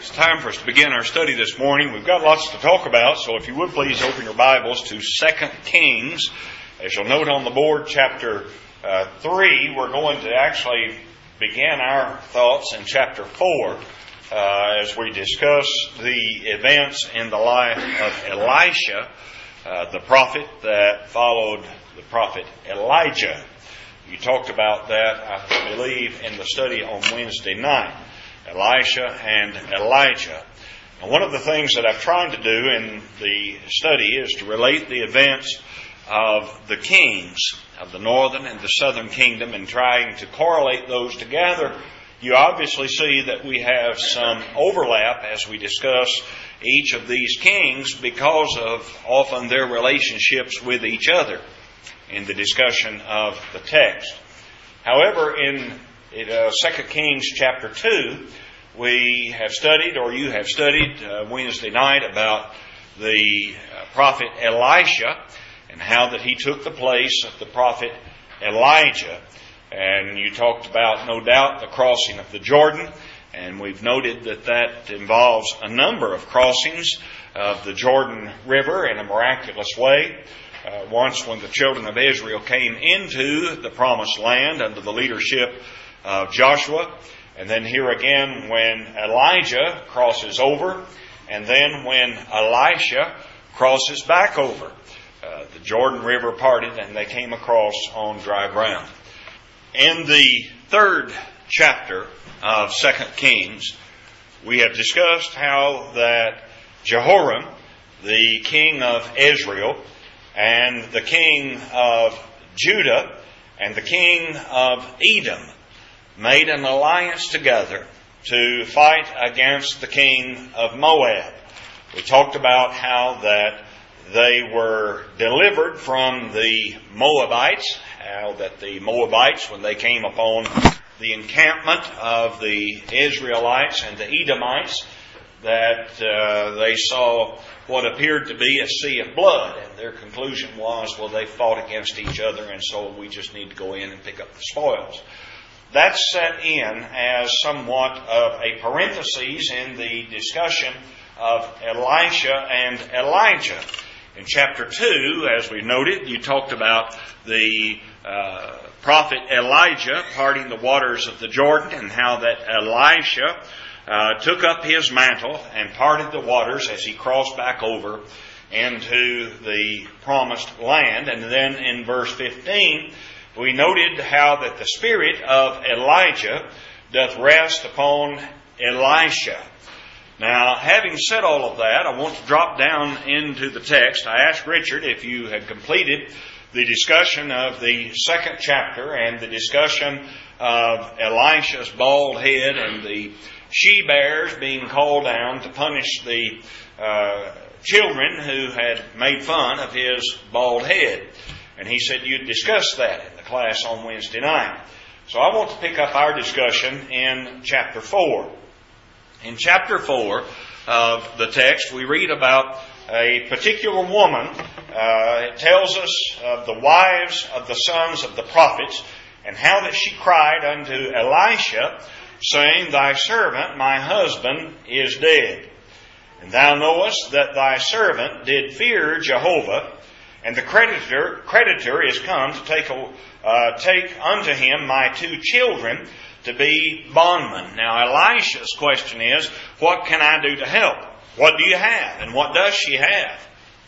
It's time for us to begin our study this morning. We've got lots to talk about, so if you would please open your Bibles to 2 Kings. As you'll note on the board, chapter 3, we're going to actually begin our thoughts in chapter 4 as we discuss the events in the life of Elisha, the prophet that followed the prophet Elijah. You talked about that, I believe, in the study on Wednesday night. Elisha and Elijah. And one of the things that I've tried to do in the study is to relate the events of the kings of the northern and the southern kingdom and trying to correlate those together. You obviously see that we have some overlap as we discuss each of these kings because of often their relationships with each other in the discussion of the text. However, in 2 Kings chapter 2, we have studied, or you have studied Wednesday night about the prophet Elisha and how that he took the place of the prophet Elijah. And you talked about, no doubt, the crossing of the Jordan. And we've noted that that involves a number of crossings of the Jordan River in a miraculous way. Once when the children of Israel came into the promised land under the leadership of Joshua, and then here again when Elijah crosses over, and then when Elisha crosses back over. The Jordan River parted and they came across on dry ground. In the third chapter of 2 Kings, we have discussed how that Jehoram, the king of Israel, and the king of Judah, and the king of Edom made an alliance together to fight against the king of Moab. We talked about how that they were delivered from the Moabites, how that the Moabites, when they came upon the encampment of the Israelites and the Edomites, that they saw what appeared to be a sea of blood. And their conclusion was, well, they fought against each other, and so we just need to go in and pick up the spoils. That's set in as somewhat of a parenthesis in the discussion of Elisha and Elijah. In chapter 2, as we noted, you talked about the prophet Elijah parting the waters of the Jordan, and how that Elisha took up his mantle and parted the waters as he crossed back over into the promised land. And then in verse 15, we noted how that the spirit of Elijah doth rest upon Elisha. Now, having said all of that, I want to drop down into the text. I asked Richard if you had completed the discussion of the second chapter and the discussion of Elisha's bald head and the she-bears being called down to punish the children who had made fun of his bald head. And he said you'd discuss that in the class on Wednesday night. So I want to pick up our discussion in chapter 4. In chapter 4 of the text, we read about a particular woman. It tells us of the wives of the sons of the prophets, and how that she cried unto Elisha, saying, Thy servant, my husband, is dead. And thou knowest that thy servant did fear Jehovah, and the creditor is come to take unto him my 2 children to be bondmen. Now Elisha's question is, what can I do to help? What do you have? And what does she have?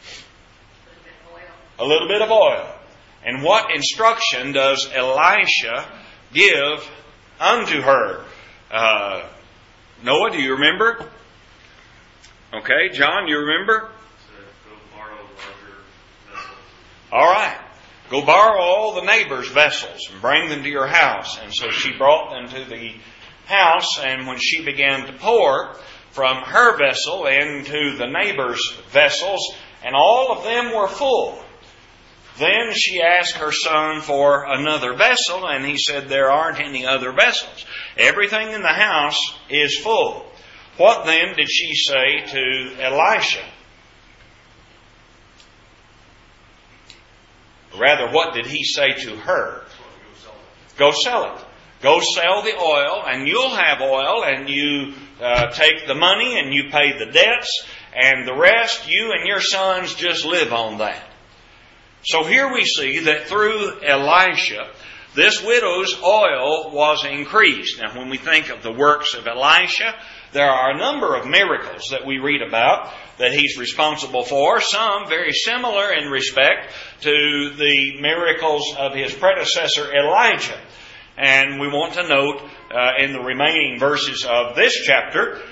A little bit of oil. And what instruction does Elisha give unto her? Noah, do you remember? Okay, John, you remember? Go borrow larger vessels. All right. Go borrow all the neighbors' vessels and bring them to your house. And so she brought them to the house, and when she began to pour from her vessel into the neighbors' vessels, and all of them were full, then she asked her son for another vessel, and he said, there aren't any other vessels. Everything in the house is full. What then did she say to Elisha? Rather, what did he say to her? Go sell it. Go sell it. Go sell the oil and you'll have oil, and you take the money and you pay the debts, and the rest you and your sons just live on that. So here we see that through Elisha, this widow's oil was increased. Now when we think of the works of Elisha, there are a number of miracles that we read about that he's responsible for, some very similar in respect to the miracles of his predecessor Elijah. And we want to note in the remaining verses of this chapter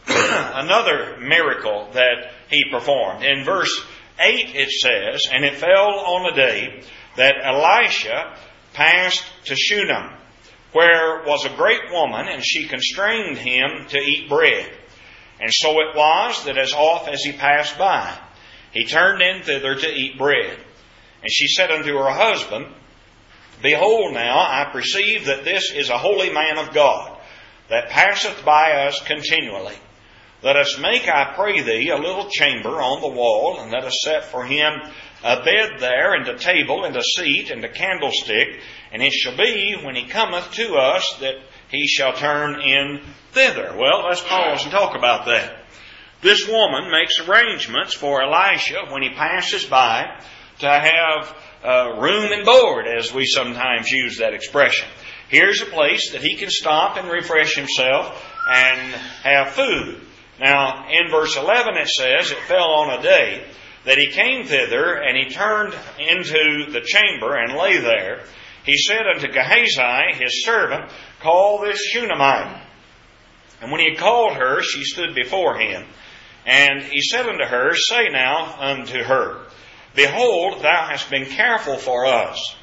another miracle that he performed. In verse 8 it says, "And it fell on a day that Elisha passed to Shunem, where was a great woman, and she constrained him to eat bread. And so it was that as oft as he passed by, he turned in thither to eat bread. And she said unto her husband, Behold now, I perceive that this is a holy man of God, that passeth by us continually. Let us make, I pray thee, a little chamber on the wall, and let us set for him a bed there, and a table, and a seat, and a candlestick. And it shall be, when he cometh to us, that he shall turn in thither." Well, let's pause and talk about that. This woman makes arrangements for Elisha when he passes by to have room and board, as we sometimes use that expression. Here's a place that he can stop and refresh himself and have food. Now, in verse 11 it says, "It fell on a day that he came thither, and he turned into the chamber and lay there. He said unto Gehazi, his servant, Call this Shunammite. And when he had called her, she stood before him. And he said unto her, Say now unto her, Behold, thou hast been careful for us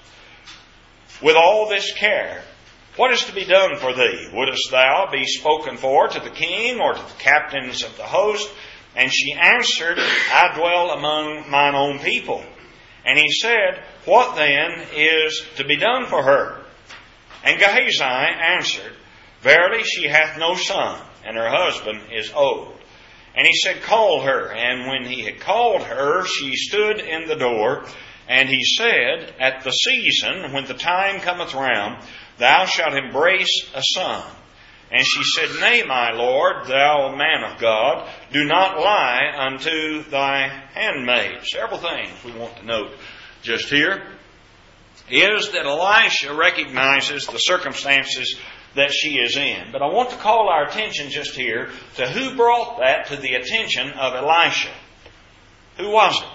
with all this care. What is to be done for thee? Wouldest thou be spoken for to the king or to the captains of the host? And she answered, I dwell among mine own people. And he said, What then is to be done for her? And Gehazi answered, Verily she hath no son, and her husband is old. And he said, Call her. And when he had called her, she stood in the door. And he said, At the season, when the time cometh round, thou shalt embrace a son. And she said, Nay, my Lord, thou man of God, do not lie unto thy handmaid. Several things we want to note just here is that Elisha recognizes the circumstances that she is in. But I want to call our attention just here to who brought that to the attention of Elisha. Who was it?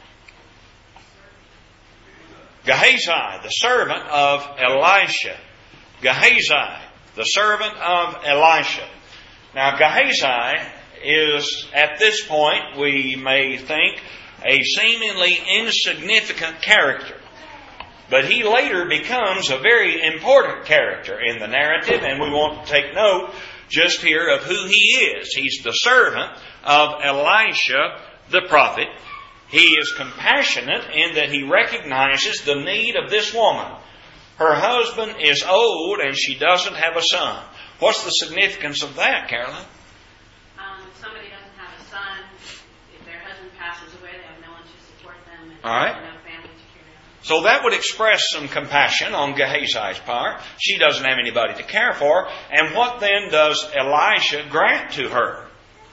Gehazi, the servant of Elisha. Gehazi, the servant of Elisha. Now, Gehazi is, at this point, we may think, a seemingly insignificant character. But he later becomes a very important character in the narrative, and we want to take note just here of who he is. He's the servant of Elisha the prophet. He is compassionate in that he recognizes the need of this woman. Her husband is old and she doesn't have a son. What's the significance of that, Carolyn? If somebody doesn't have a son, if their husband passes away, they have no one to support them, and all right. no family to carry on. So that would express some compassion on Gehazi's part. She doesn't have anybody to care for. And what then does Elisha grant to her?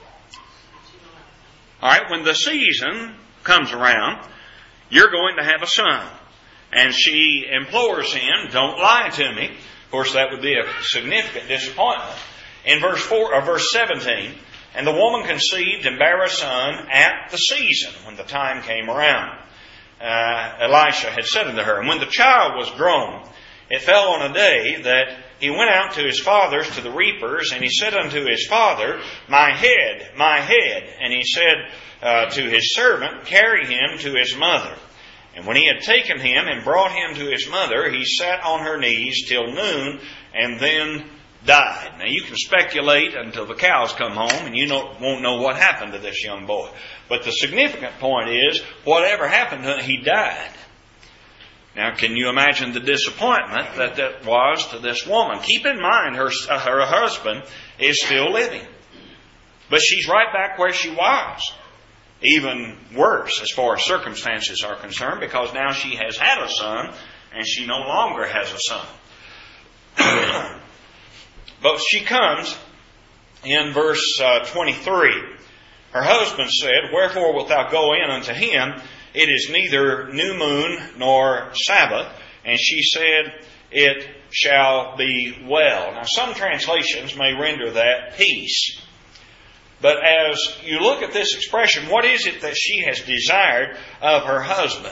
All right, when the season comes around, you're going to have a son. And she implores him, don't lie to me. Of course, that would be a significant disappointment. In verse 17, and the woman conceived and bare a son at the season, when the time came around. Elisha had said unto her, and when the child was grown, it fell on a day that he went out to his fathers, to the reapers, and he said unto his father, my head, my head. And he said to his servant, carry him to his mother. And when he had taken him and brought him to his mother, he sat on her knees till noon, and then died. Now you can speculate until the cows come home, and you won't know what happened to this young boy. But the significant point is, whatever happened to him, he died. Now, can you imagine the disappointment that was to this woman? Keep in mind, her husband is still living. But she's right back where she was. Even worse as far as circumstances are concerned, because now she has had a son, and she no longer has a son. But she comes in verse 23. Her husband said, Wherefore wilt thou go in unto him? It is neither new moon nor Sabbath. And she said, It shall be well. Now some translations may render that peace. But as you look at this expression, what is it that she has desired of her husband?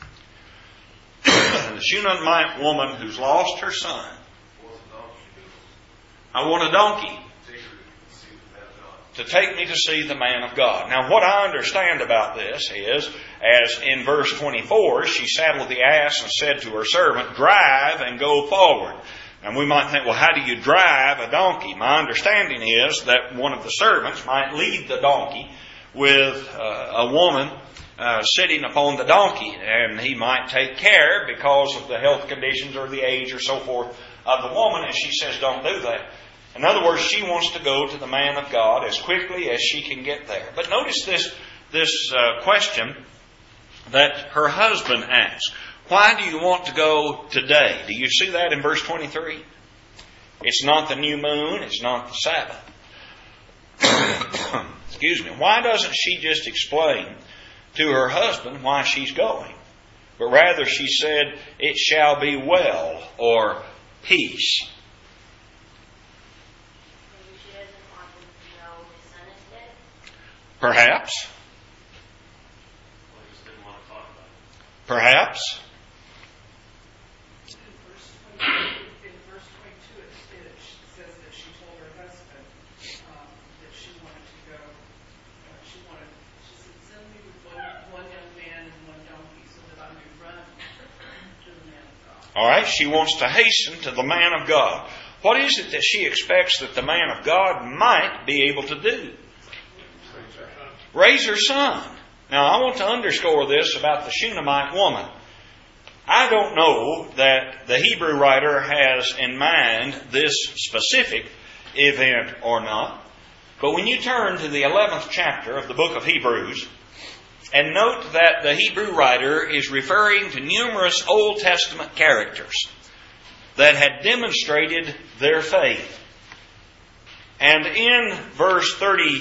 The Shunammite woman who's lost her son. I want a donkey to take me to see the man of God. Now what I understand about this is, as in verse 24, she saddled the ass and said to her servant, Drive and go forward. And we might think, well, how do you drive a donkey? My understanding is that one of the servants might lead the donkey with a woman sitting upon the donkey. And he might take care because of the health conditions or the age or so forth of the woman. And she says, don't do that. In other words, she wants to go to the man of God as quickly as she can get there. But notice this question that her husband asks. Why do you want to go today? Do you see that in verse 23? It's not the new moon. It's not the Sabbath. Excuse me. Why doesn't she just explain to her husband why she's going? But rather she said, It shall be well, or peace. Maybe she doesn't want him to know his son is dead. Perhaps. Well, he just didn't want to talk about it. Perhaps. In verse 22, it says that she told her husband that she wanted to go. She said, send me with one young man and one donkey so that I may run to the man of God. All right, she wants to hasten to the man of God. What is it that she expects that the man of God might be able to do? Raise her son. Now, I want to underscore this about the Shunammite woman. I don't know that the Hebrew writer has in mind this specific event or not. But when you turn to the 11th chapter of the book of Hebrews, and note that the Hebrew writer is referring to numerous Old Testament characters that had demonstrated their faith. And in verse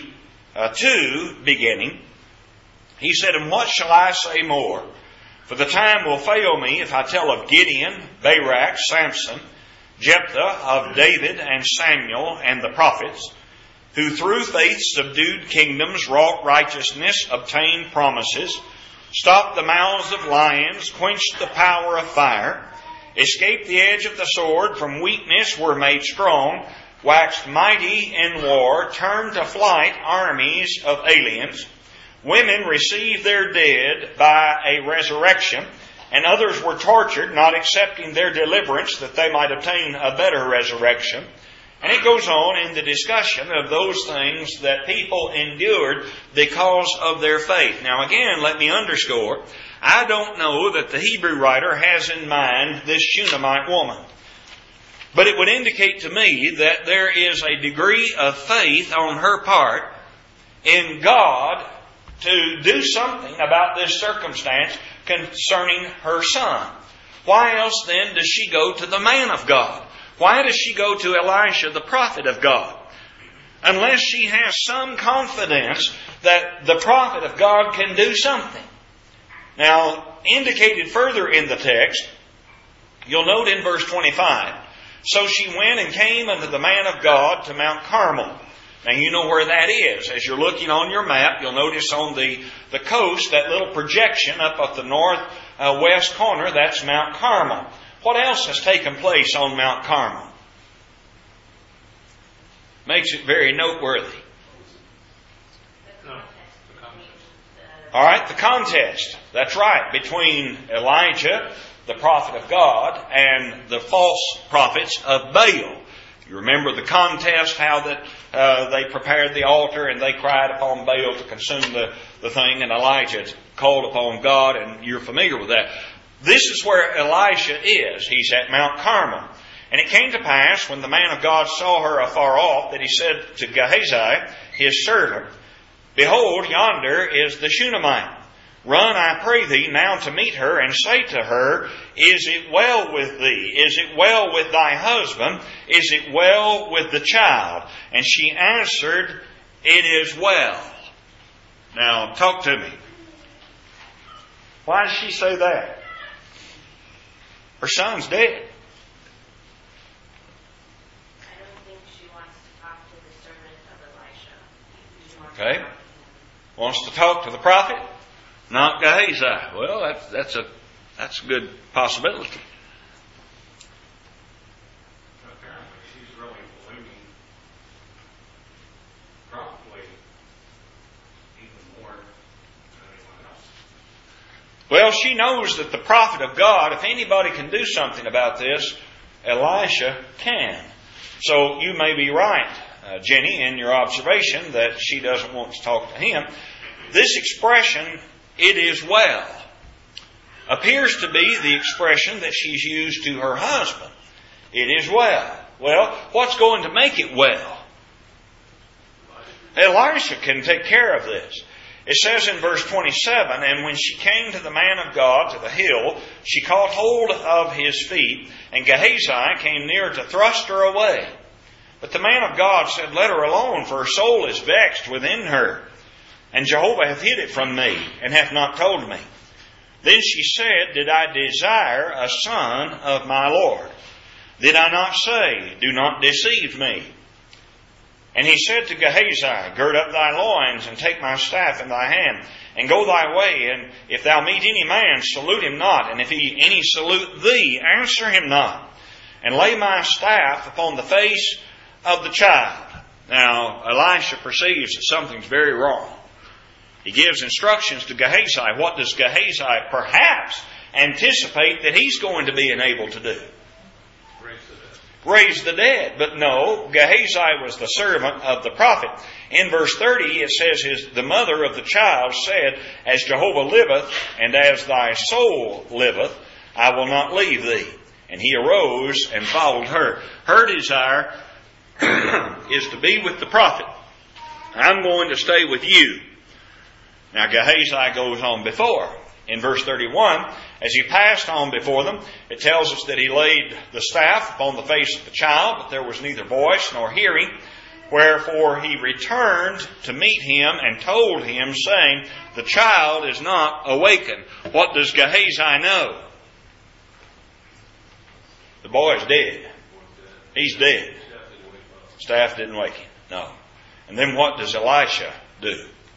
32, beginning, he said, And what shall I say more? For the time will fail me if I tell of Gideon, Barak, Samson, Jephthah, of David and Samuel and the prophets, who through faith subdued kingdoms, wrought righteousness, obtained promises, stopped the mouths of lions, quenched the power of fire, escaped the edge of the sword, from weakness were made strong, waxed mighty in war, turned to flight armies of aliens. Women received their dead by a resurrection, and others were tortured, not accepting their deliverance that they might obtain a better resurrection. And it goes on in the discussion of those things that people endured because of their faith. Now again, let me underscore, I don't know that the Hebrew writer has in mind this Shunammite woman. But it would indicate to me that there is a degree of faith on her part in God to do something about this circumstance concerning her son. Why else then does she go to the man of God? Why does she go to Elisha, the prophet of God? Unless she has some confidence that the prophet of God can do something. Now, indicated further in the text, you'll note in verse 25, So she went and came unto the man of God to Mount Carmel. Now you know where that is. As you're looking on your map, you'll notice on the coast, that little projection up at the northwest corner, that's Mount Carmel. What else has taken place on Mount Carmel? Makes it very noteworthy. All right, the contest. That's right, between Elijah, the prophet of God, and the false prophets of Baal. You remember the contest, how that they prepared the altar and they cried upon Baal to consume the thing, and Elijah called upon God, and you're familiar with that. This is where Elisha is. He's at Mount Carmel. And it came to pass, when the man of God saw her afar off, that he said to Gehazi, his servant, Behold, yonder is the Shunammite, Run, I pray thee, now to meet her, and say to her, Is it well with thee? Is it well with thy husband? Is it well with the child? And she answered, It is well. Now, talk to me. Why did she say that? Her son's dead. I don't think she wants to talk to the servant of Elisha. Okay. Wants to talk to the prophet? Not Gehazi. Well, that's a good possibility. Apparently, she's really believing probably even more than anyone else. Well, she knows that the prophet of God, if anybody can do something about this, Elisha can. So you may be right, Jenny, in your observation that she doesn't want to talk to him. This expression, it is well, appears to be the expression that she's used to her husband. It is well. Well, what's going to make it well? Elisha can take care of this. It says in verse 27, And when she came to the man of God to the hill, she caught hold of his feet, and Gehazi came near to thrust her away. But the man of God said, Let her alone, for her soul is vexed within her. And Jehovah hath hid it from me, and hath not told me. Then she said, Did I desire a son of my Lord? Did I not say, Do not deceive me? And he said to Gehazi, Gird up thy loins, and take my staff in thy hand, and go thy way. And if thou meet any man, salute him not. And if any salute thee, answer him not. And lay my staff upon the face of the child. Now, Elisha perceives that something's very wrong. He gives instructions to Gehazi. What does Gehazi perhaps anticipate that he's going to be enabled to do? Raise the dead. But no, Gehazi was the servant of the prophet. In verse 30 it says, The mother of the child said, As Jehovah liveth, and as thy soul liveth, I will not leave thee. And he arose and followed her. Her desire is to be with the prophet. I'm going to stay with you. Now Gehazi goes on before. In verse 31, as he passed on before them, it tells us that he laid the staff upon the face of the child, but there was neither voice nor hearing. Wherefore he returned to meet him and told him, saying, The child is not awakened. What does Gehazi know? The boy's dead. He's dead. Staff didn't wake him. No. And then what does Elisha do?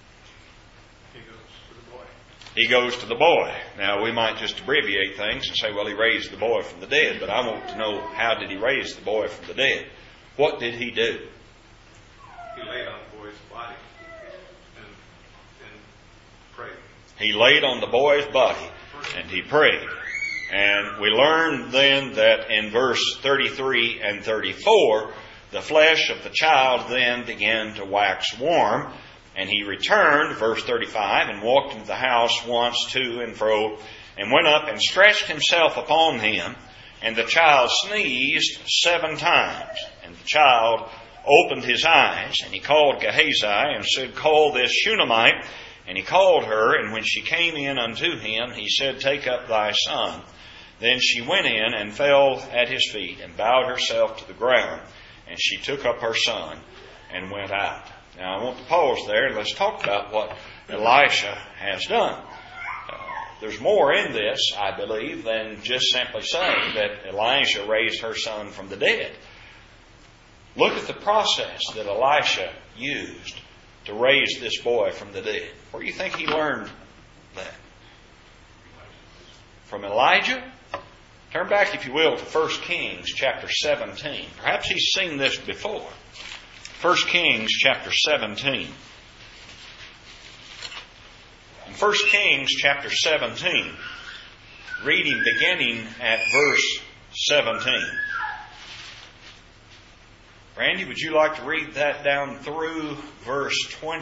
He goes to the boy. Now, we might just abbreviate things and say, well, he raised the boy from the dead. But I want to know, how did he raise the boy from the dead? What did he do? He laid on the boy's body and prayed. He laid on the boy's body and he prayed. And we learn then that in verse 33 and 34, the flesh of the child then began to wax warm. And he returned, verse 35, and walked into the house once to and fro, and went up and stretched himself upon him. And the child sneezed 7 times. And the child opened his eyes, and he called Gehazi, and said, Call this Shunammite. And he called her, and when she came in unto him, he said, Take up thy son. Then she went in and fell at his feet, and bowed herself to the ground. And she took up her son, and went out. Now, I want to pause there and let's talk about what Elisha has done. There's more in this, I believe, than just simply saying that Elisha raised her son from the dead. Look at the process that Elisha used to raise this boy from the dead. Where do you think he learned that? From Elijah? Turn back, if you will, to 1 Kings chapter 17. Perhaps he's seen this before. 1 Kings chapter 17. In 1 Kings chapter 17, reading beginning at verse 17. Randy, would you like to read that down through verse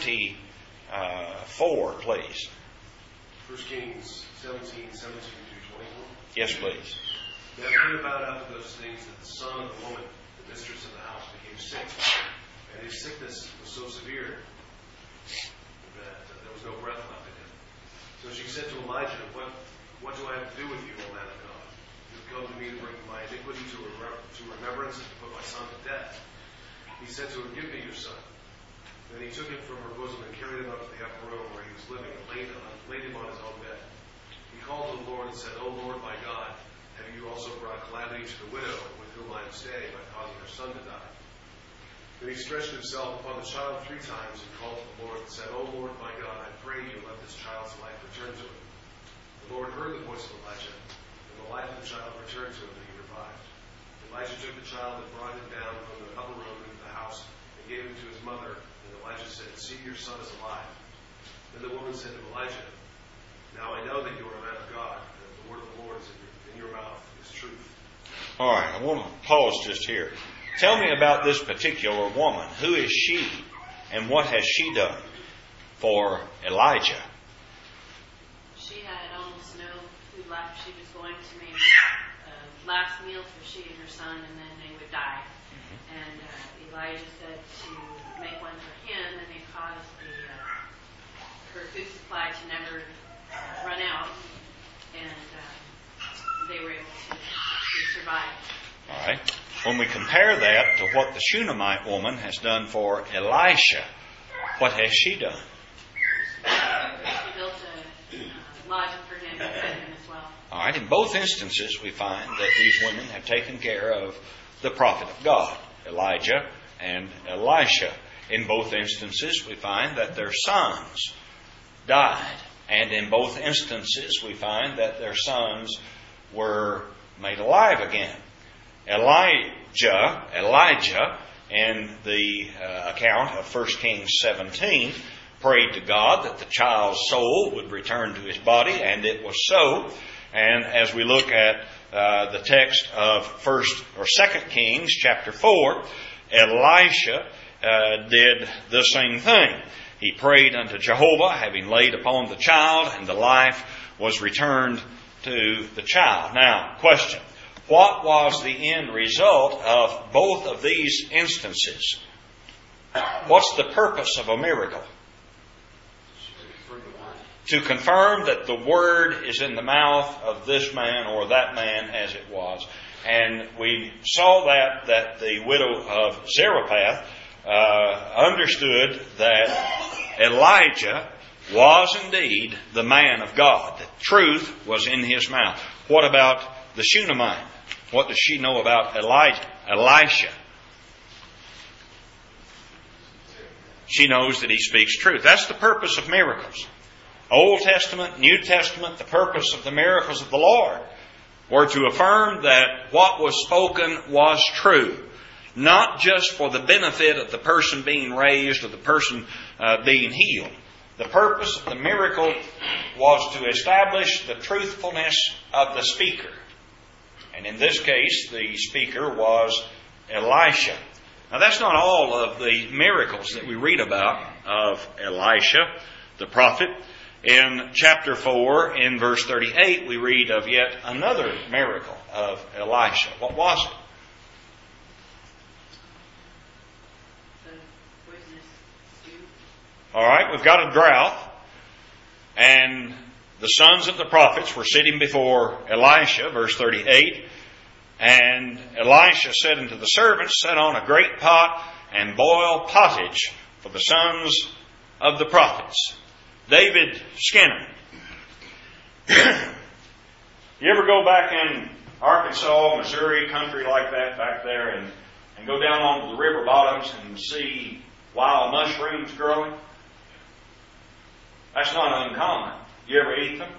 24, please? 1 Kings 17, 17 through 21. Yes, please. Now it came about after those things that the son of the woman, the mistress of the house, became sick. And his sickness was so severe that there was no breath left in him. So she said to Elijah, What do I have to do with you, O man of God? You have come to me to bring my iniquity to remembrance and to put my son to death. He said to her, Give me your son. Then he took him from her bosom and carried him up to the upper room where he was living and laid him on his own bed. He called to the Lord and said, O Lord my God, have you also brought calamity to the widow with whom I am staying by causing her son to die? Then he stretched himself upon the child 3 times and called to the Lord and said, O Lord my God, I pray you, let this child's life return to him. The Lord heard the voice of Elijah, and the life of the child returned to him, and he revived. Elijah took the child and brought him down from the upper room into the house and gave him to his mother. And Elijah said, See, your son is alive. Then the woman said to Elijah, Now I know that you are a man of God, and that the word of the Lord is in your mouth is truth. All right, I want to pause just here. Tell me about this particular woman. Who is she, and what has she done for Elijah? She had almost no food left. She was going to make last meal for she and her son, and then they would die. And Elijah said to make one for him, and it caused her food supply to never run out, and they were able to survive. All right. When we compare that to what the Shunammite woman has done for Elisha, what has she done? She built a lodging for him and fed him as well. All right. In both instances, we find that these women have taken care of the prophet of God, Elijah and Elisha. In both instances, we find that their sons died. And in both instances, we find that their sons were made alive again. Elijah, in the account of 1 Kings 17, prayed to God that the child's soul would return to his body, and it was so. And as we look at the text of 2 Kings chapter 4, Elisha did the same thing. He prayed unto Jehovah, having laid upon the child, and the life was returned to the child. Now, question. What was the end result of both of these instances? What's the purpose of a miracle? To confirm that the word is in the mouth of this man or that man as it was. And we saw that the widow of Zarephath understood that Elijah was indeed the man of God. The truth was in his mouth. What about the Shunammite? What does she know about Elisha? She knows that he speaks truth. That's the purpose of miracles. Old Testament, New Testament, the purpose of the miracles of the Lord were to affirm that what was spoken was true. Not just for the benefit of the person being raised or the person being healed. The purpose of the miracle was to establish the truthfulness of the speaker. And in this case, the speaker was Elisha. Now that's not all of the miracles that we read about of Elisha, the prophet. In chapter 4, in verse 38, we read of yet another miracle of Elisha. What was it? The poisonous stew. All right, we've got a drought, and the sons of the prophets were sitting before Elisha, verse 38, and Elisha said unto the servants, Set on a great pot and boil pottage for the sons of the prophets. David Skinner. You ever go back in Arkansas, Missouri, country like that back there, and go down onto the river bottoms and see wild mushrooms growing? That's not uncommon. You ever eat them?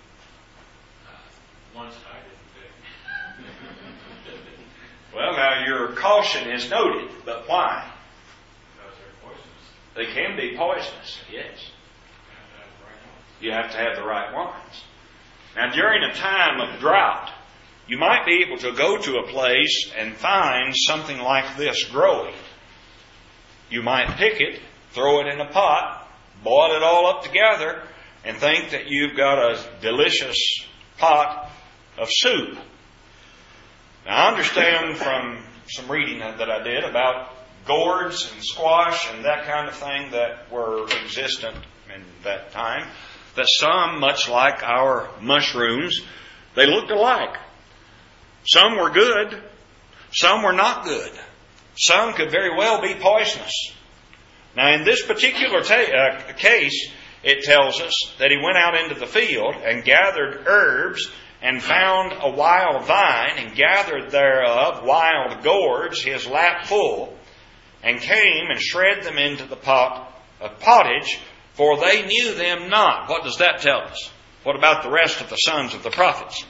Once I didn't pick. Well, now your caution is noted, but why? Because they're poisonous. They can be poisonous, yes. You have to have the right ones. Now, during a time of drought, you might be able to go to a place and find something like this growing. You might pick it, throw it in a pot, boil it all up together, and think that you've got a delicious pot of soup. Now, I understand from some reading that I did about gourds and squash and that kind of thing that were existent in that time, that some, much like our mushrooms, they looked alike. Some were good, some were not good. Some could very well be poisonous. Now, in this particular case, it tells us that he went out into the field and gathered herbs and found a wild vine and gathered thereof wild gourds, his lap full, and came and shred them into the pot of pottage, for they knew them not. What does that tell us? What about the rest of the sons of the prophets?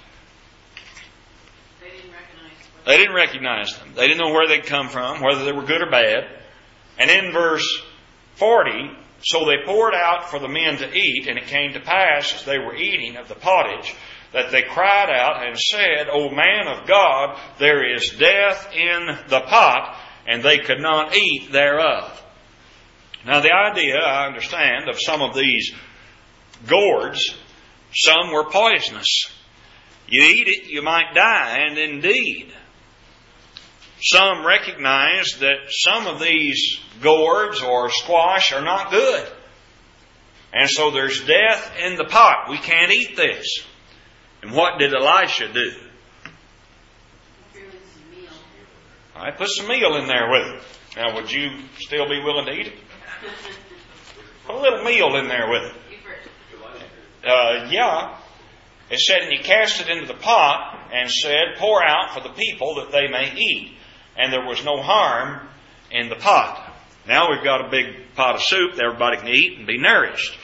They didn't recognize them. They didn't know where they'd come from, whether they were good or bad. And in verse 40, so they poured out for the men to eat, and it came to pass, as they were eating of the pottage, that they cried out and said, O man of God, there is death in the pot, and they could not eat thereof. Now the idea, I understand, of some of these gourds, some were poisonous. You eat it, you might die, and indeed, some recognize that some of these gourds or squash are not good. And so there's death in the pot. We can't eat this. And what did Elisha do? All right, put some meal in there with it. Now, would you still be willing to eat it? Put a little meal in there with it. Yeah. It said, and he cast it into the pot and said, pour out for the people that they may eat. And there was no harm in the pot. Now we've got a big pot of soup that everybody can eat and be nourished.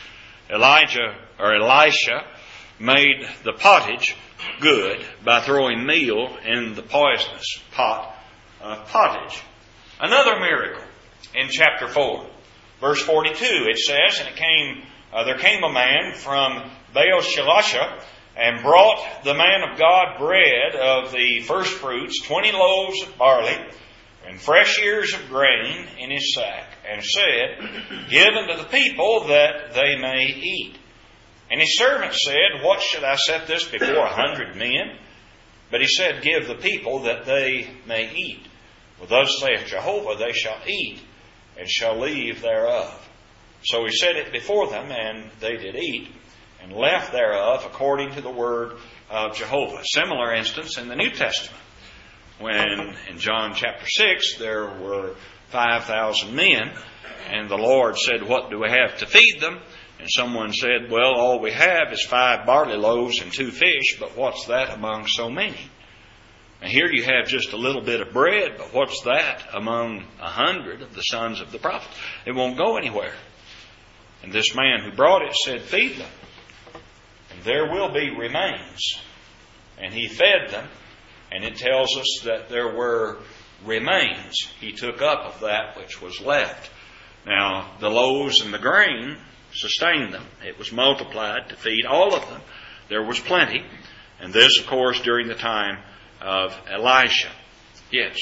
Elisha made the pottage good by throwing meal in the poisonous pot of pottage. Another miracle in chapter 4, verse 42, it says, and there came a man from Baal-Shalisha, and brought the man of God bread of the first fruits, 20 loaves of barley, and fresh ears of grain in his sack, and said, Give unto the people that they may eat. And his servant said, What should I set this before 100 men? But he said, Give the people that they may eat. For thus saith Jehovah, they shall eat, and shall leave thereof. So he set it before them, and they did eat, and left thereof according to the word of Jehovah. Similar instance in the New Testament, when in John chapter 6 there were 5,000 men, and the Lord said, What do we have to feed them? And someone said, Well, all we have is 5 barley loaves and 2 fish, but what's that among so many? And here you have just a little bit of bread, but what's that among 100 of the sons of the prophets? It won't go anywhere. And this man who brought it said, Feed them, and there will be remains. And he fed them, and it tells us that there were remains. He took up of that which was left. Now, the loaves and the grain sustained them. It was multiplied to feed all of them. There was plenty. And this, of course, during the time of Elisha. Yes?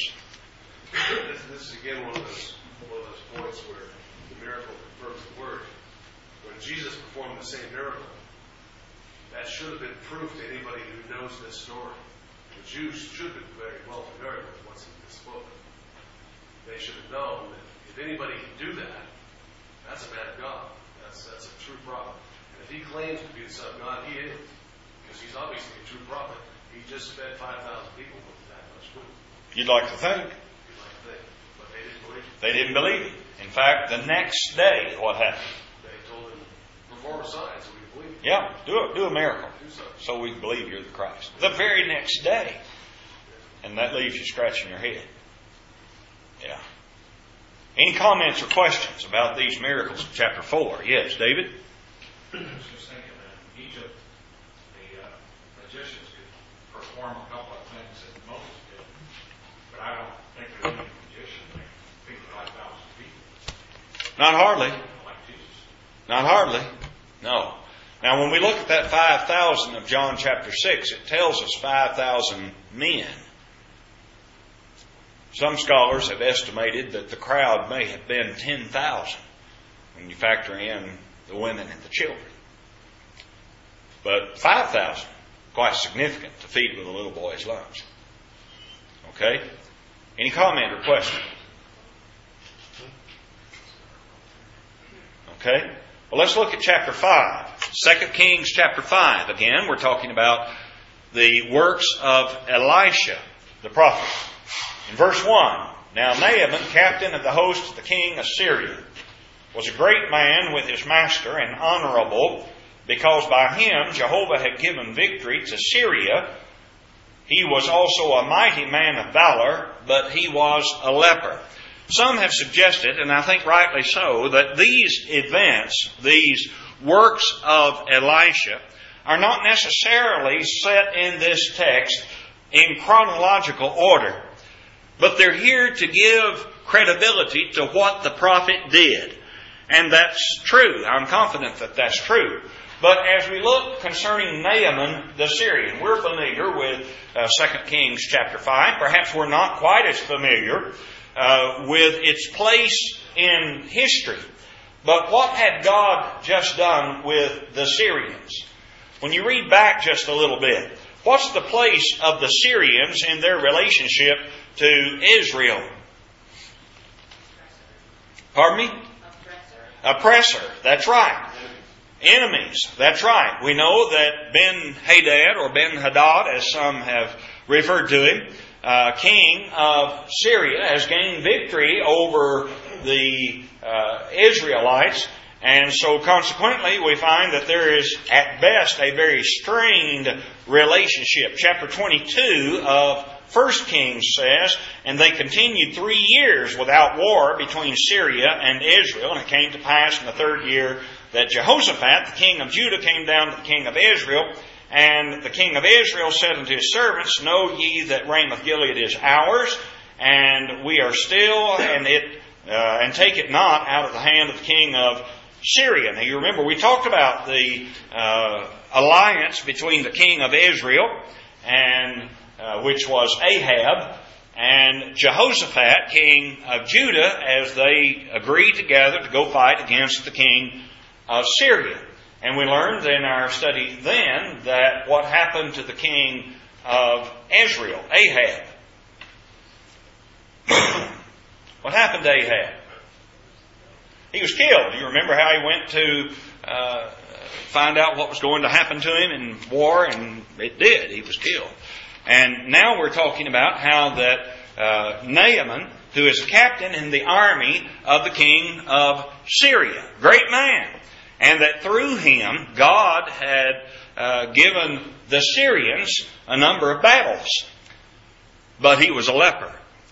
This is again one of those points where the miracle confirms the word. When Jesus performed the same miracle, that should have been proof to anybody who knows this story. The Jews should have been very well familiar with what's in this book. They should have known that if anybody can do that, that's a man of God. That's a true prophet. And if he claims to be the Son of God, he is. Because he's obviously a true prophet. He just fed 5,000 people with that much food. You'd like to think. You'd like to think. But they didn't believe it. They didn't believe it. In fact, the next day, what happened? They told him, perform a sign so we can believe it. Yeah, do a miracle. Do something. So we can believe you're the Christ. The very next day. And that leaves you scratching your head. Yeah. Any comments or questions about these miracles in chapter 4? Yes, David? I was just thinking that in Egypt, the magicians could perform a couple of things that Moses did, but I don't think there's any magician that can feed 5,000 people. Not hardly. Like Jesus. Not hardly. No. Now, when we look at that 5,000 of John chapter 6, it tells us 5,000 men. Some scholars have estimated that the crowd may have been 10,000 when you factor in the women and the children. But 5,000, quite significant to feed with a little boy's lunch. Okay? Any comment or question? Okay? Well, let's look at chapter 5. 2 Kings chapter 5. Again, we're talking about the works of Elisha, the prophet. In verse 1, Now Naaman, captain of the host of the king of Syria, was a great man with his master and honorable, because by him Jehovah had given victory to Syria. He was also a mighty man of valor, but he was a leper. Some have suggested, and I think rightly so, that these events, these works of Elisha, are not necessarily set in this text in chronological order, but they're here to give credibility to what the prophet did. And that's true. I'm confident that that's true. But as we look concerning Naaman the Syrian, we're familiar with 2 Kings chapter 5. Perhaps we're not quite as familiar with its place in history. But what had God just done with the Syrians? When you read back just a little bit, what's the place of the Syrians in their relationship to Israel? Pardon me? Oppressor. That's right. Enemies. That's right. We know that Ben-Hadad, or Ben-Hadad, as some have referred to him, king of Syria, has gained victory over the Israelites. And so consequently, we find that there is at best a very strained relationship. Chapter 22 of 1 Kings says, And they continued 3 years without war between Syria and Israel. And it came to pass in the 3rd year that Jehoshaphat, the king of Judah, came down to the king of Israel. And the king of Israel said unto his servants, Know ye that Ramoth Gilead is ours, and we are still, and take it not out of the hand of the king of Syria. Now you remember we talked about the alliance between the king of Israel, and which was Ahab, and Jehoshaphat, king of Judah, as they agreed together to go fight against the king of Syria. And we learned in our study then that what happened to the king of Israel, Ahab. What happened to Ahab? He was killed. You remember how he went to find out what was going to happen to him in war, and it did. He was killed. And now we're talking about how that Naaman, who is a captain in the army of the king of Syria, great man, and that through him God had given the Syrians a number of battles, but he was a leper.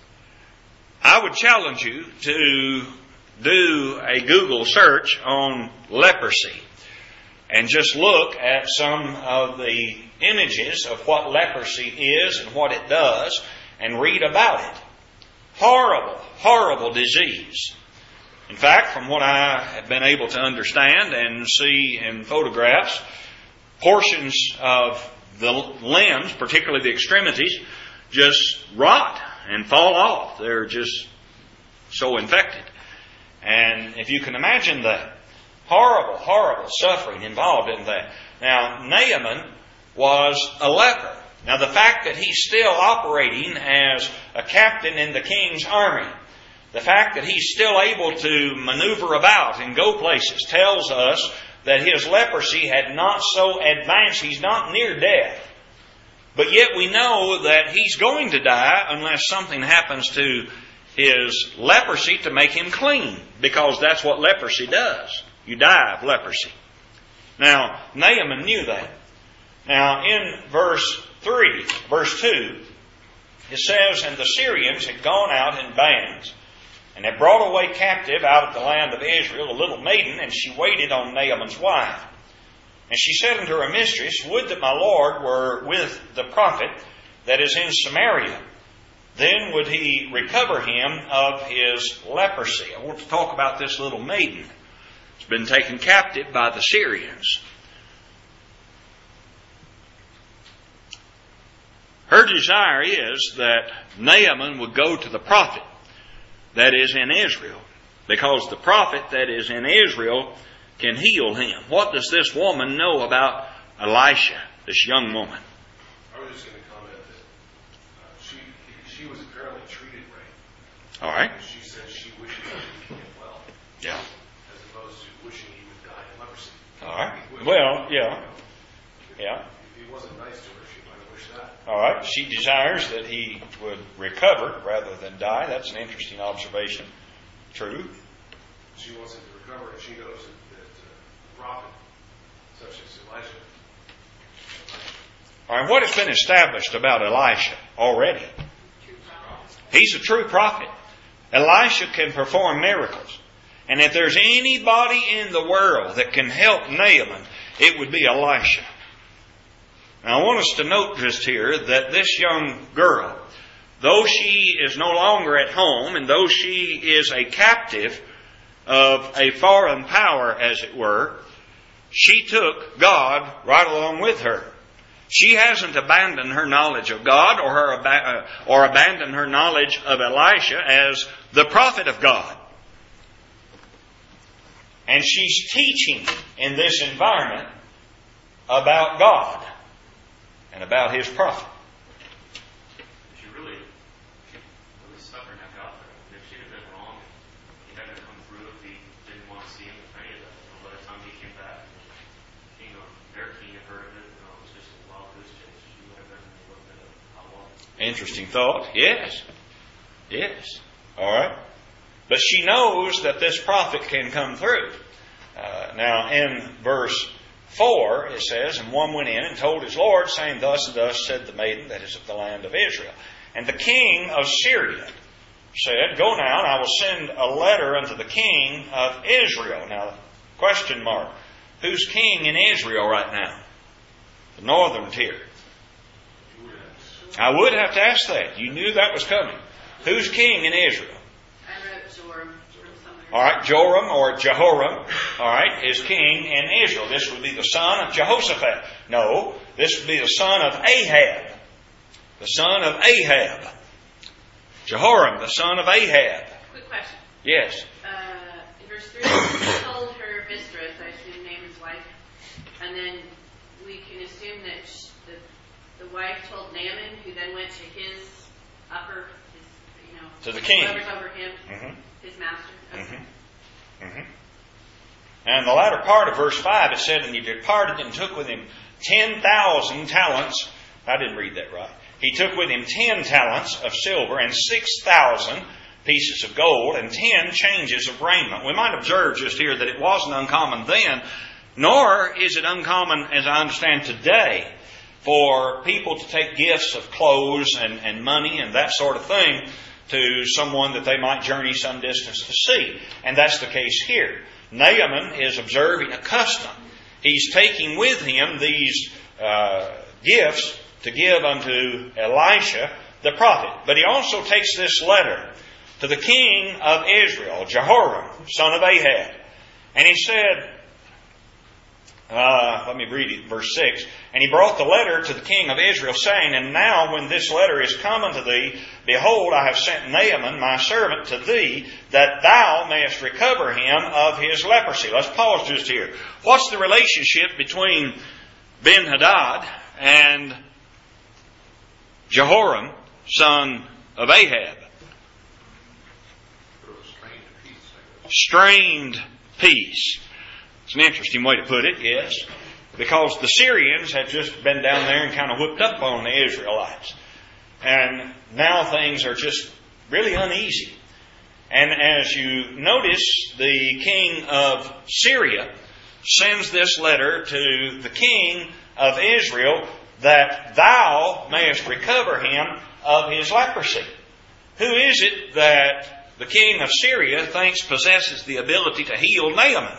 I would challenge you to do a Google search on leprosy and just look at some of the images of what leprosy is and what it does and read about it. Horrible, horrible disease. In fact, from what I have been able to understand and see in photographs, portions of the limbs, particularly the extremities, just rot and fall off. They're just so infected. And if you can imagine that, horrible, horrible suffering involved in that. Now, Naaman was a leper. Now, the fact that he's still operating as a captain in the king's army, the fact that he's still able to maneuver about and go places, tells us that his leprosy had not so advanced. He's not near death. But yet we know that he's going to die unless something happens to his leprosy to make him clean, because that's what leprosy does. You die of leprosy. Now, Naaman knew that. Now, in verse 2, it says, And the Syrians had gone out in bands, and had brought away captive out of the land of Israel a little maiden, and she waited on Naaman's wife. And she said unto her mistress, Would that my Lord were with the prophet that is in Samaria. Then would he recover him of his leprosy. I want to talk about this little maiden. It's been taken captive by the Syrians. Her desire is that Naaman would go to the prophet that is in Israel, because the prophet that is in Israel can heal him. What does this woman know about Elisha, this young woman? I was just going to comment that she was apparently treated right. All right. She said she wished he would get well. Yeah. As opposed to wishing he would die of leprosy. All right. Well, yeah. Yeah. If he wasn't nice to her, she might have wished that. All right. She desires that he would recover rather than die. That's an interesting observation. True. She wants him to recover, and she knows that a prophet, such as Elijah. All right. What has been established about Elisha already? He's a true prophet. Elisha can perform miracles. And if there's anybody in the world that can help Naaman, it would be Elisha. Now I want us to note just here that this young girl, though she is no longer at home, and though she is a captive of a foreign power, as it were, she took God right along with her. She hasn't abandoned her knowledge of God or abandoned her knowledge of Elisha as the prophet of God. And she's teaching in this environment about God and about His prophet. She really stuck her neck out there. If she'd have been wrong, he hadn't come through if he didn't want to see him with any of that. By the time he came back, their king had heard of it. It was just a wild goose chase. She would have been a little bit of hot water. Interesting thought. Yes. Yes. All right. But she knows that this prophet can come through. Now, in verse 4, it says, "And one went in and told his Lord, saying, Thus and thus said the maiden that is of the land of Israel. And the king of Syria said, Go now, and I will send a letter unto the king of Israel." Now, question mark. Who's king in Israel right now? The northern tier. I would have to ask that. You knew that was coming. Who's king in Israel? I wrote Joram. All right, Joram or Jehoram, all right, is king in Israel. This would be the son of Jehoshaphat. No, this would be the son of Ahab. The son of Ahab. Jehoram, the son of Ahab. Quick question. Yes. In verse 3, she told her mistress, I assume Naaman's wife, and then we can assume that the wife told Naaman, who then went to his to the king. Whoever's over him, his master. Okay. Now in the latter part of verse 5 it said, "And he departed and took with him 10,000 talents." I didn't read that right. He took with him 10 talents of silver and 6,000 pieces of gold and 10 changes of raiment. We might observe just here that it wasn't uncommon then, nor is it uncommon, as I understand today, for people to take gifts of clothes and money and that sort of thing to someone that they might journey some distance to see. And that's the case here. Naaman is observing a custom. He's taking with him these gifts to give unto Elisha the prophet. But he also takes this letter to the king of Israel, Jehoram, son of Ahab. And he said, let me read it, verse 6. "And he brought the letter to the king of Israel, saying, And now when this letter is come unto thee, behold, I have sent Naaman my servant to thee, that thou mayest recover him of his leprosy." Let's pause just here. What's the relationship between Ben-Hadad and Jehoram, son of Ahab? Strained peace. It's an interesting way to put it, yes. Because the Syrians had just been down there and kind of whipped up on the Israelites. And now things are just really uneasy. And as you notice, the king of Syria sends this letter to the king of Israel that thou mayest recover him of his leprosy. Who is it that the king of Syria thinks possesses the ability to heal Naaman?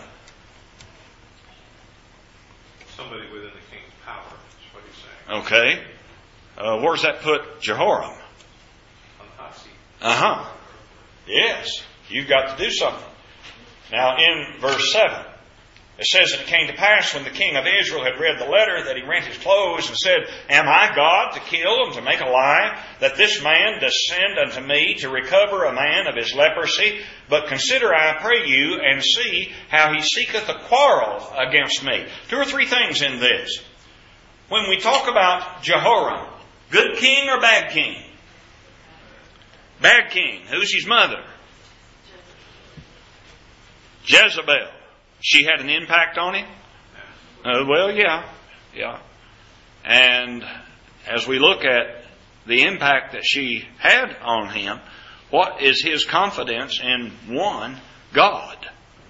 Somebody within the king's power, is what he's saying. Okay. Where's that put Jehoram? On the hot seat. Yes. You've got to do something. Now in verse 7, it says, "And it came to pass when the king of Israel had read the letter that he rent his clothes and said, Am I God to kill and to make alive, that this man descend unto me to recover a man of his leprosy? But consider, I pray you, and see how he seeketh a quarrel against me." 2 or 3 things in this. When we talk about Jehoram, good king or bad king? Bad king. Who's his mother? Jezebel. She had an impact on him? Well, yeah. And as we look at the impact that she had on him, what is his confidence in one God?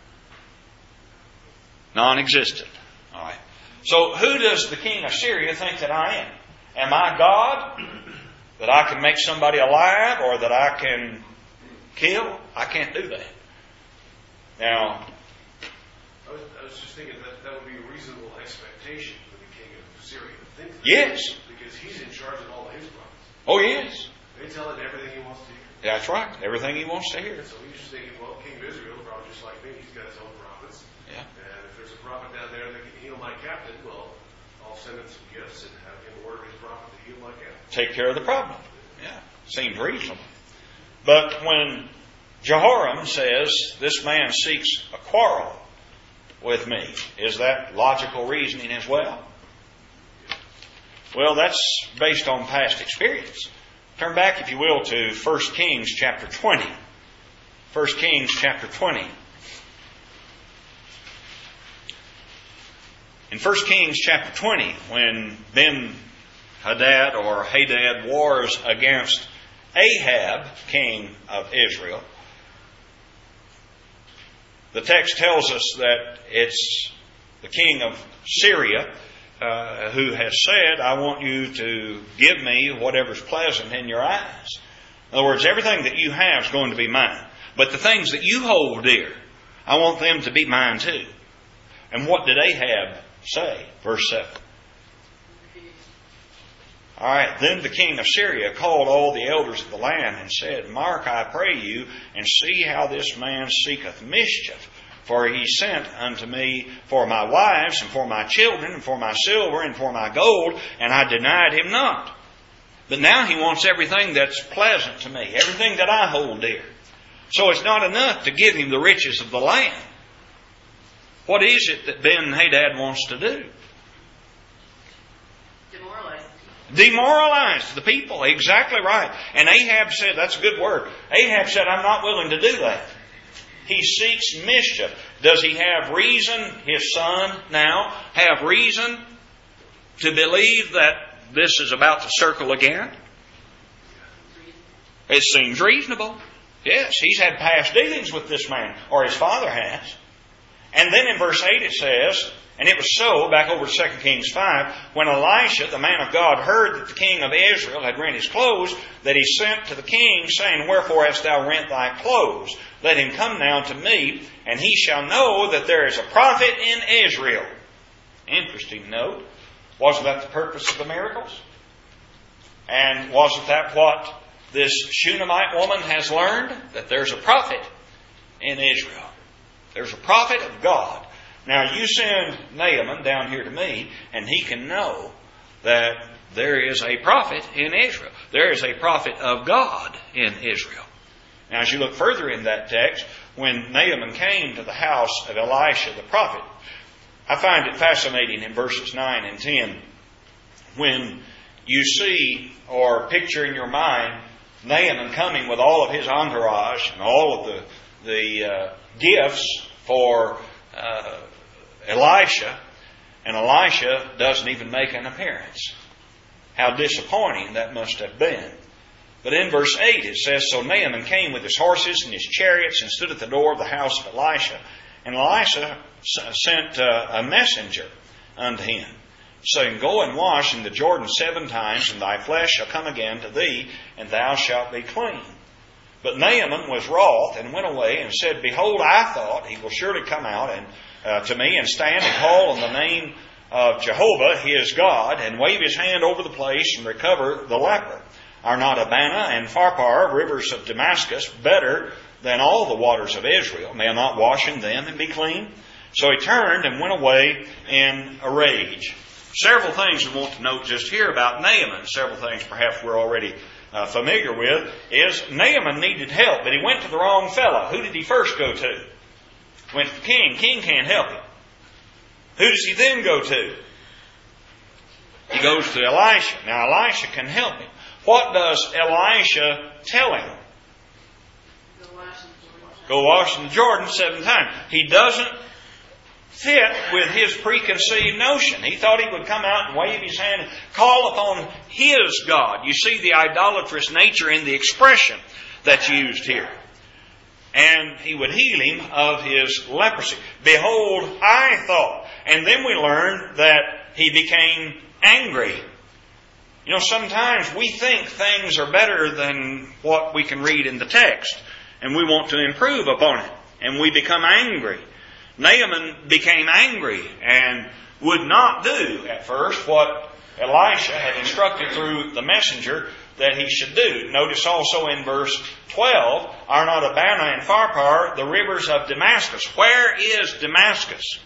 Non-existent. All right. So who does the king of Syria think that I am? Am I God? That I can make somebody alive or that I can kill? I can't do that. Now, I was just thinking that would be a reasonable expectation for the king of Syria to think that. Yes. Because he's in charge of all of his prophets. Oh, yes. They tell him everything he wants to hear. That's right. Everything he wants to hear. So he's just thinking, well, king of Israel, probably just like me, he's got his own prophets. Yeah. And if there's a prophet down there that can heal my captain, well, I'll send him some gifts and have him order his prophet to heal my captain. Take care of the problem. Yeah. Seems reasonable. But when Jehoram says, this man seeks a quarrel with me, is that logical reasoning as well? Well, that's based on past experience. Turn back, if you will, to 1 Kings chapter 20. 1 Kings chapter 20. In 1 Kings chapter 20, when Ben-Hadad or Hadad wars against Ahab, king of Israel, the text tells us that it's the king of Syria who has said, I want you to give me whatever's pleasant in your eyes. In other words, everything that you have is going to be mine. But the things that you hold dear, I want them to be mine too. And what did Ahab say? Verse 7. All right, then the king of Syria called all the elders of the land and said, Mark, I pray you, and see how this man seeketh mischief. For he sent unto me for my wives, and for my children, and for my silver, and for my gold, and I denied him not. But now he wants everything that's pleasant to me, everything that I hold dear. So it's not enough to give him the riches of the land. What is it that Ben-Hadad wants to do? Demoralize the people. Exactly right. And Ahab said, that's a good word. Ahab said, I'm not willing to do that. He seeks mischief. Does he have reason, his son now, have reason to believe that this is about to circle again? It seems reasonable. Yes, he's had past dealings with this man, or his father has. And then in verse 8 it says, and it was so, back over to 2 Kings 5, when Elisha, the man of God, heard that the king of Israel had rent his clothes, that he sent to the king, saying, Wherefore hast thou rent thy clothes? Let him come now to me, and he shall know that there is a prophet in Israel. Interesting note. Wasn't that the purpose of the miracles? And wasn't that what this Shunammite woman has learned? That there's a prophet in Israel. There's a prophet of God. Now you send Naaman down here to me, and he can know that there is a prophet in Israel. There is a prophet of God in Israel. Now as you look further in that text, when Naaman came to the house of Elisha the prophet, I find it fascinating in verses 9 and 10 when you see or picture in your mind Naaman coming with all of his entourage and all of the gifts for Elisha, and Elisha doesn't even make an appearance. How disappointing that must have been. But in verse 8 it says, So Naaman came with his horses and his chariots and stood at the door of the house of Elisha. And Elisha sent a messenger unto him, saying, Go and wash in the Jordan 7 times, and thy flesh shall come again to thee, and thou shalt be clean. But Naaman was wroth, and went away, and said, Behold, I thought he will surely come out and to me, and stand and call on the name of Jehovah his God, and wave his hand over the place, and recover the leper. Are not Abana and Pharpar, rivers of Damascus, better than all the waters of Israel? May I not wash in them and be clean? So he turned and went away in a rage. Several things we want to note just here about Naaman. Several things perhaps we're already familiar with. Is Naaman needed help, but he went to the wrong fellow. Who did he first go to? Went to the king. King can't help him. Who does he then go to? He goes to Elisha. Now Elisha can help him. What does Elisha tell him? Go wash in the Jordan. Go wash in the Jordan 7 times. He doesn't fit with his preconceived notion. He thought he would come out and wave his hand and call upon his God. You see the idolatrous nature in the expression that's used here. And he would heal him of his leprosy. Behold, I thought. And then we learn that he became angry. You know, sometimes we think things are better than what we can read in the text. And we want to improve upon it. And we become angry. Naaman became angry and would not do at first what Elisha had instructed through the messenger that he should do. Notice also in verse 12, are not Abana and Pharpar the rivers of Damascus? Where is Damascus?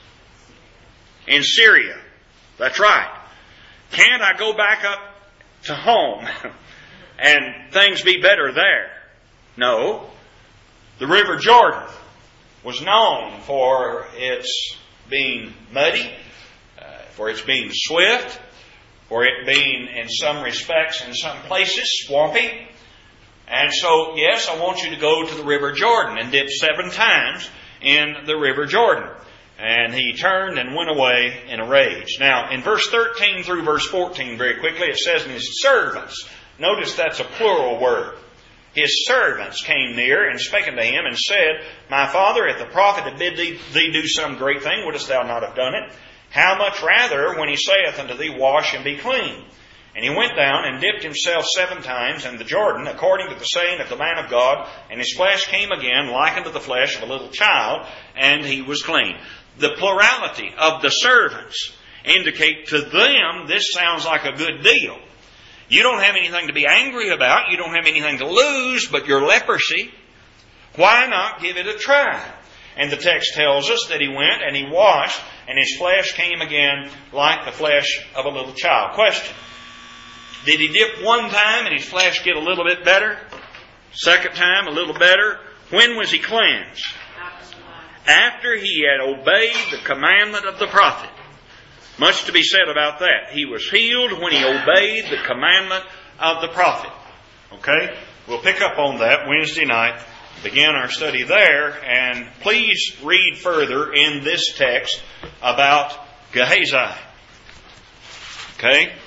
In Syria. That's right. Can't I go back up to home and things be better there? No. The River Jordan was known for its being muddy, for its being swift, for it being, in some respects, in some places, swampy. And so, yes, I want you to go to the River Jordan and dip 7 times in the River Jordan. And he turned and went away in a rage. Now, in verse 13 through verse 14, very quickly, it says, and his servants, notice that's a plural word. His servants came near and spake unto him and said, My father, if the prophet had bid thee do some great thing, wouldest thou not have done it? How much rather when he saith unto thee, Wash and be clean? And he went down and dipped himself 7 times in the Jordan, according to the saying of the man of God, and his flesh came again like unto the flesh of a little child, and he was clean. The plurality of the servants indicate to them this sounds like a good deal. You don't have anything to be angry about. You don't have anything to lose but your leprosy. Why not give it a try? And the text tells us that he went and he washed and his flesh came again like the flesh of a little child. Question. Did he dip 1 time and his flesh get a little bit better? 2nd time, a little better? When was he cleansed? After he had obeyed the commandment of the prophet. Much to be said about that. He was healed when he obeyed the commandment of the prophet. Okay? We'll pick up on that Wednesday night, begin our study there, and please read further in this text about Gehazi. Okay?